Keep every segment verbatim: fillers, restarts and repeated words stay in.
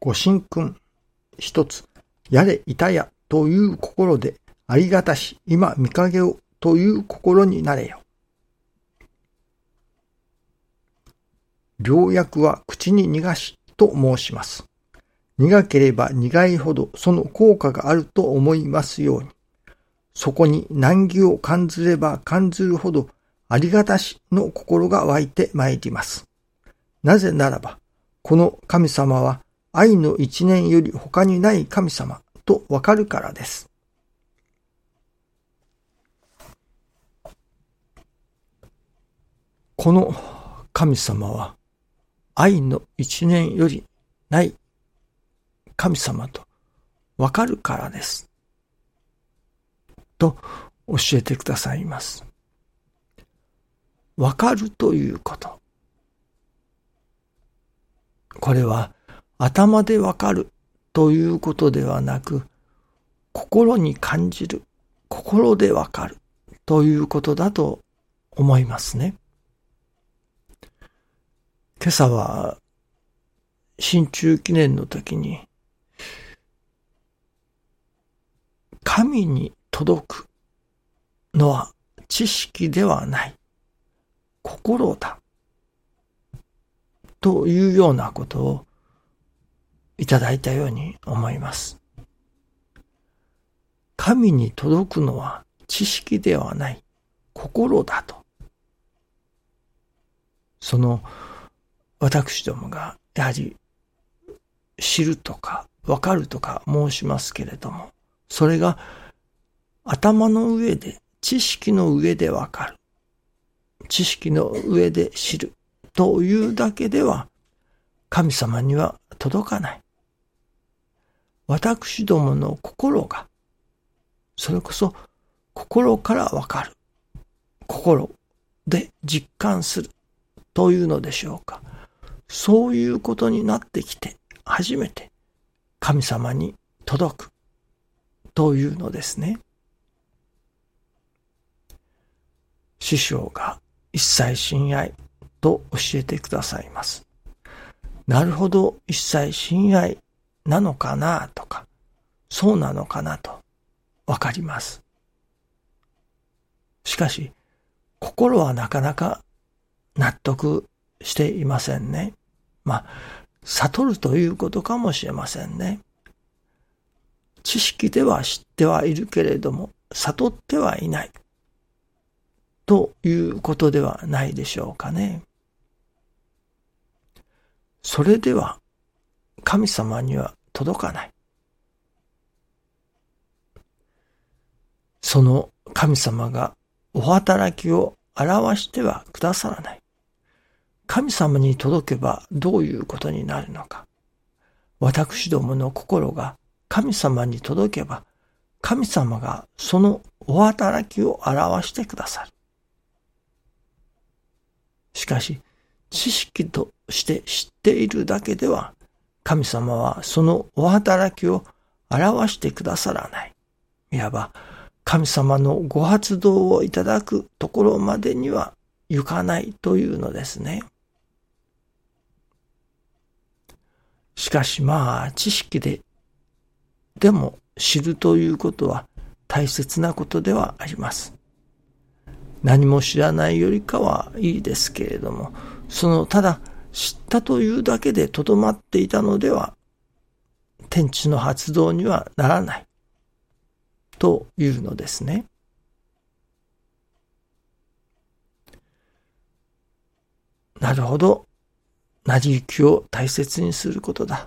ご神君一つ、やれいたやという心でありがたし今見かけをという心になれよ。良薬は口に逃しと申します。苦ければ苦いほどその効果があると思いますように、そこに難儀を感ずれば感ずるほどありがたしの心が湧いてまいります。なぜならば、この神様は愛の一年より他にない神様とわかるからです。この神様は愛の一年よりない神様とわかるからです。と教えてくださいます。わかるということ。これは頭でわかるということではなく、心に感じる、心でわかるということだと思いますね。今朝は新中記念の時に、神に届くのは知識ではない、心だというようなことをいただいたように思います。神に届くのは知識ではない、心だと。その私どもがやはり知るとか分かるとか申しますけれども、それが頭の上で、知識の上で分かる、知識の上で知るというだけでは神様には届かない。私どもの心が、それこそ心から分かる、心で実感するというのでしょうか。そういうことになってきて初めて神様に届くというのですね。師匠が一切親愛と教えてくださいます。なるほど、一切親愛なのかなとか、そうなのかなとわかります。しかし、心はなかなか納得していませんね。まあ、悟るということかもしれませんね。知識では知ってはいるけれども、悟ってはいない。ということではないでしょうかね。それでは神様には届かない。その神様がお働きを表してはくださらない。神様に届けばどういうことになるのか。私どもの心が神様に届けば、神様がそのお働きを表してくださる。しかし、知識として知っているだけでは、神様はそのお働きを表してくださらない。いわば、神様のご発動をいただくところまでには行かないというのですね。しかしまあ、知識で、でも知るということは大切なことではあります。何も知らないよりかはいいですけれども、そのただ知ったというだけでとどまっていたのでは、天地の発動にはならないというのですね。なるほど、成り行きを大切にすることだ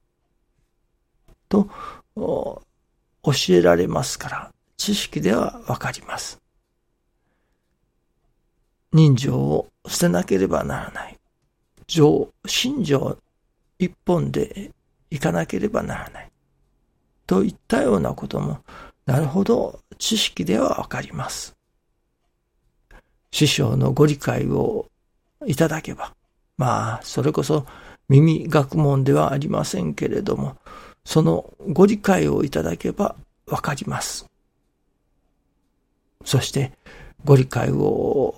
と教えられますから、知識ではわかります。人情を捨てなければならない。情、心情一本でいかなければならない。といったようなことも、なるほど、知識ではわかります。師匠のご理解をいただけば、まあ、それこそ耳学問ではありませんけれども、そのご理解をいただけばわかります。そして、ご理解を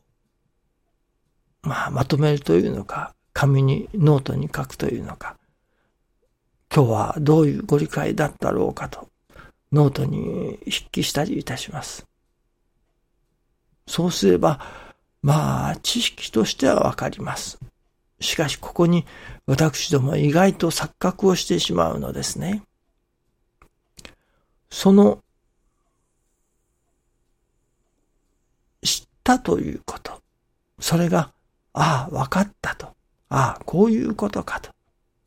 まあ、まとめるというのか、紙にノートに書くというのか、 今日はどういうご理解だったろうかとノートに筆記したりいたします。そうすれば、まあ知識としてはわかります。しかしここに私ども意外と錯覚をしてしまうのですね。その知ったということ、それが、ああ、わかったと、ああ、こういうことかと。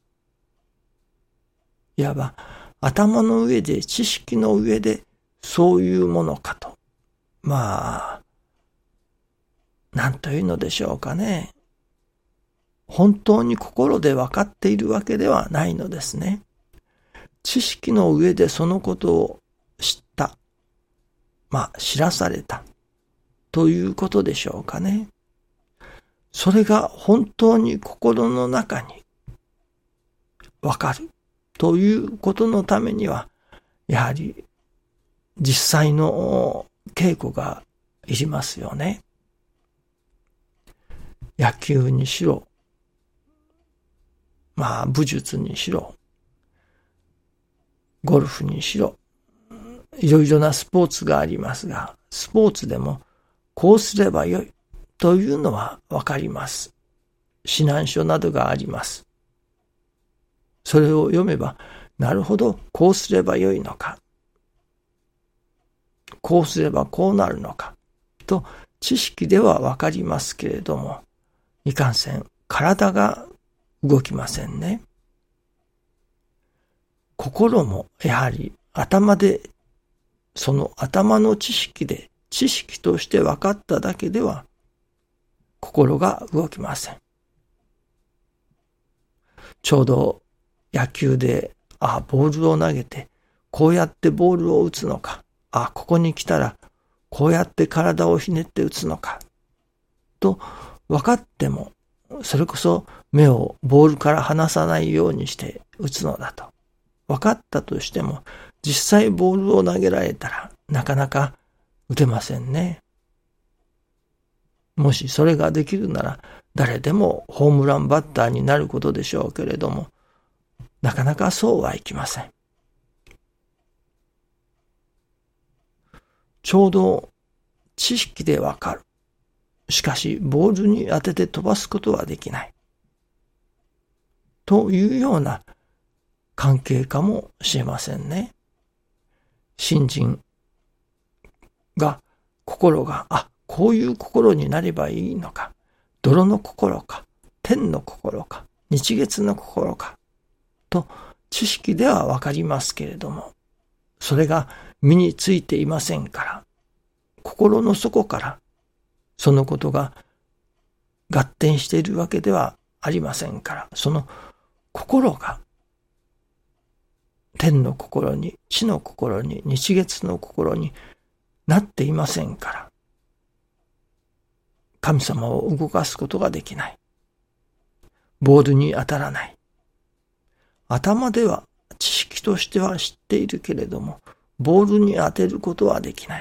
いわば頭の上で、知識の上でそういうものかと。まあ、なんというのでしょうかね。本当に心で分かっているわけではないのですね。知識の上でそのことを知った。まあ、知らされた。ということでしょうかね。それが本当に心の中に分かるということのためには、やはり実際の稽古がいりますよね。野球にしろ、まあ武術にしろ、ゴルフにしろ、いろいろなスポーツがありますが、スポーツでもこうすればよいというのはわかります。指南書などがあります。それを読めば、なるほど、こうすればよいのか。こうすればこうなるのか。と知識ではわかりますけれども、いかんせん体が動きませんね。心もやはり頭で、その頭の知識で知識として分かっただけでは心が動きません。ちょうど野球で、あ、ボールを投げてこうやってボールを打つのか、あ、ここに来たらこうやって体をひねって打つのかと分かっても、それこそ目をボールから離さないようにして打つのだと分かったとしても、実際ボールを投げられたらなかなか打てませんね。もしそれができるなら誰でもホームランバッターになることでしょうけれども、なかなかそうはいきません。ちょうど知識でわかる。しかしボールに当てて飛ばすことはできない。というような関係かもしれませんね。信心が、心が、あ、こういう心になればいいのか、泥の心か、天の心か、日月の心か、と知識ではわかりますけれども、それが身についていませんから、心の底からそのことが合点しているわけではありませんから、その心が天の心に、地の心に、日月の心になっていませんから、神様を動かすことができない。ボールに当たらない。頭では知識としては知っているけれども、ボールに当てることはできない。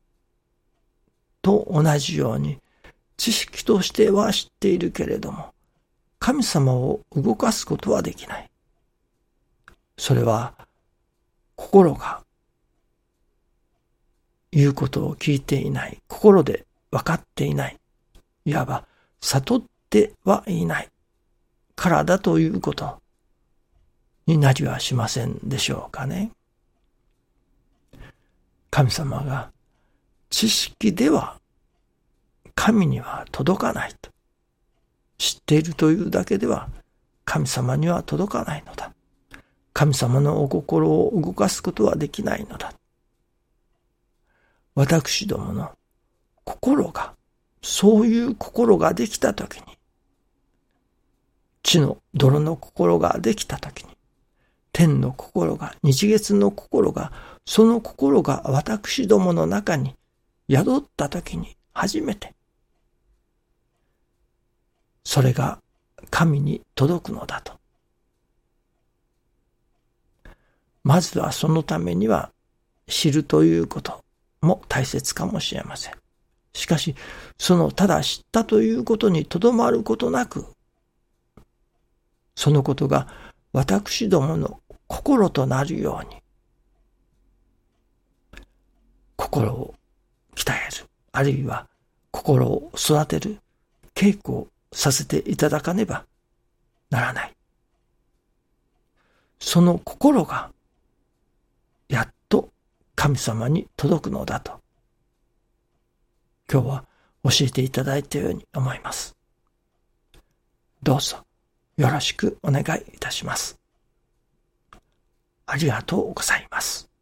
と同じように、知識としては知っているけれども、神様を動かすことはできない。それは、心が言うことを聞いていない。心で分かっていない。いわば、悟ってはいない。からだということになりはしませんでしょうかね。神様が知識では神には届かないと。知っているというだけでは神様には届かないのだ。神様のお心を動かすことはできないのだ。私どもの心が、そういう心ができたときに、地の泥の心ができたときに、天の心が、日月の心が、その心が私どもの中に宿ったときに初めて、それが神に届くのだと。まずはそのためには知るということも大切かもしれません。しかし、そのただ知ったということにとどまることなく、そのことが私どもの心となるように、心を鍛える、あるいは心を育てる稽古をさせていただかねばならない。その心がやっと神様に届くのだと、今日は教えていただいたように思います。どうぞよろしくお願いいたします。ありがとうございます。